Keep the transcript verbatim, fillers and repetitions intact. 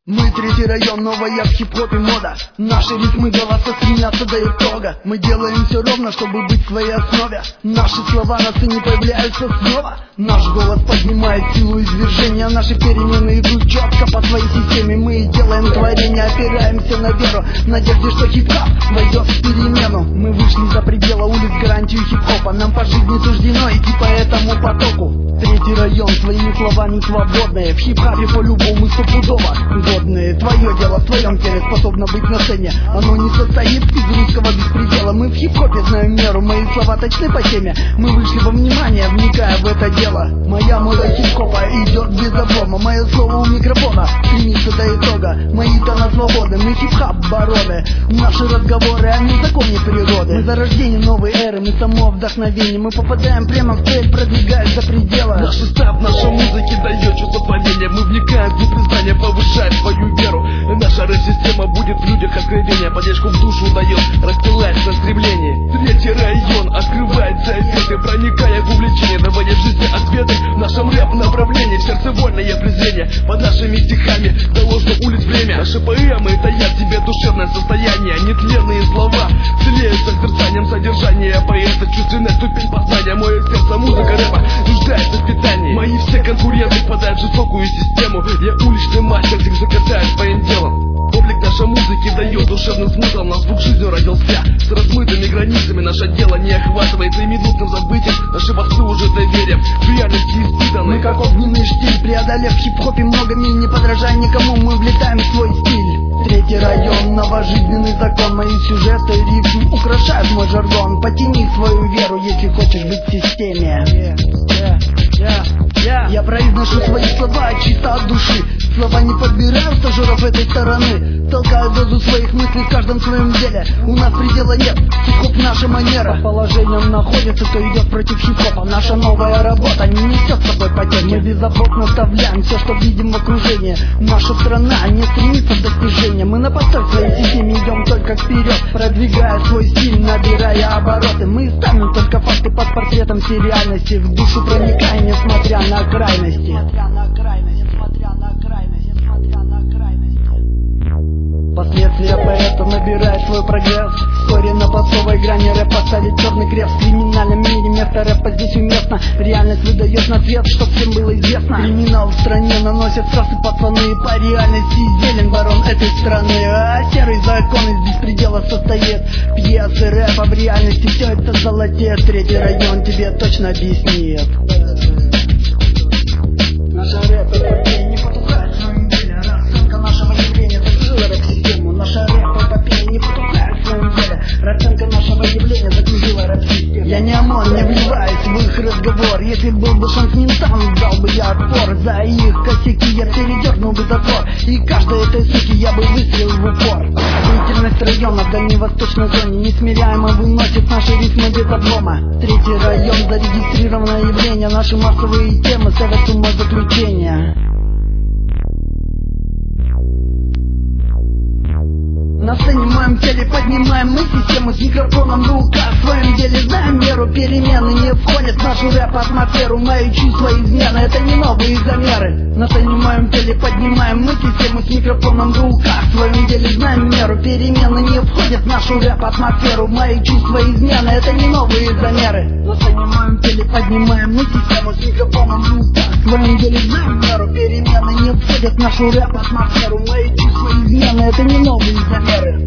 Мы третий район, новая в хип-хопе мода. Наши ритмы голоса стремятся до итога. Мы делаем все ровно, чтобы быть в своей основе. Наши слова на сцене появляются снова. Наш голос поднимает силу извержения. Наши перемены идут четко по своей системе. Мы делаем творение, опираемся на веру, в надежде, что хип-хоп войдет в перемену. Мы вышли за пределы улиц, гарантию хип-хопа. Нам по жизни суждено идти по этому потоку. Третий район, своими словами свободные. В хип-хопе по-любому стопудово годные. Твое дело в твоем теле способно быть на сцене. Оно не состоит из русского беспредела. Мы в хип-хопе знаем меру, мои слова точны по теме. Мы вышли во внимание, вникая в это дело. Моя мода хип-хопа идет без облома. Мое слово у микрофона стремится до итога. Мои тона свободы, мы хип-хоп бароны. Наши разговоры о незаконной природы. Мы за рождение новой эры, мы само вдохновение. Мы попадаем прямо в цель, продвигаясь за пределы. Наш старт, наша музыки дает чувство творения. Мы вникаем в непризнание, повышаем свою веру. Наша рэп-система будет в людях откровения. Поддержку в душу дает, расстилается стремление. Третий район открывает советы, проникая в увлечение, давая в жизни ответы. В нашем рэп-направлении в сердце вольное презрение. Под нашими стихами доложно улиц время. Наши поэмы таят в себе душевное состояние. Нетленные слова целеют созерцанием содержания поэта. Чувственная ступень познания. Мое сердце, музыка рэпа нуждается в питании. Мои все конкуренты впадают в жестокую систему. Я уличный мастер, всех закатаю своим делом. Облик нашей музыки дает душевным смыслом. Наш звук жизнью родился с размытыми границами. Наше дело не охватывается и минутным забытием. Наши басты уже доверием в реальности испытаны. Мы как огненный штиль, преодолев в хип-хопе много миль. Не подражая никому, мы влетаем в свой стиль. Третий район, новожизненный закон. Мои сюжеты, рифмы украшают мой жаргон. Потяни свою веру, если хочешь быть в системе. yeah, yeah, yeah, yeah. Я произношу свои слова чисто от души. Слова не подбираю стажеров этой стороны. Толкаю дозу своих мыслей в каждом своем деле. У нас предела нет, хип-хоп наша манера. По положением находится, кто идет против хип-хопа. Наша новая работа не несет с собой потерь. Мы без забот наставляем все, что видим в окружении. Наша страна не стремится к достижениям. Мы на постой в своей системе идем только вперед, продвигая свой стиль, набирая обороты. Мы ставим только факты под портретом всей реальности. В душу проникая, несмотря на крайности. Несмотря на крайности, несмотря на крайности, несмотря на крайности. Последствия поэта набирает свой прогресс. Вскоре на басовой грани рэп поставить черный крест. В криминальном мире место рэпа здесь уместно. Реальность выдает на свет, чтоб всем было известно. Криминал в стране наносят страсты пацаны. По реальности зелен барон этой страны. А серый закон из беспредела состоит. Пьесы рэпа в реальности все это золотеет. Третий район тебе точно объяснит. Наша рэп-эпопея не потухает в своем деле. Расценка нашего явления закрыла рэп-систему. Наша рэп-эпопея не потухает в своем деле. Расценка нашего явления закружила рэп-систему. Я не ОМОН, не вливаюсь в их разговор. Если был бы шанс ментам, дал бы я отпор. За их косяки я передернул бы затвор. И каждой этой суки я бы выстрелил в упор. Деятельность района в дальневосточной зоне несмиряемо выносит наши ритмы без облома. Третий район, зарегистрированное явление. Наши массовые темы ставят умозаключения. На сцене в моем теле поднимаем мы систему с микрофоном в руках. В своем деле знаем меру, перемены не входят в нашу рэп-атмосферу. Мои чувства измены, это не новые замеры. На сцене в моем теле поднимаем мы систему с микрофоном в руках. В своем деле знаем меру, перемены не входят в нашу рэп-атмосферу. Мои чувства измены, это не новые замеры. На сцене в моем теле поднимаем мы систему с микрофоном в руках. В своем деле знаем меру, перемены не входят в нашу рэп-атмосферу. Мои чувства измены, это не новые замеры.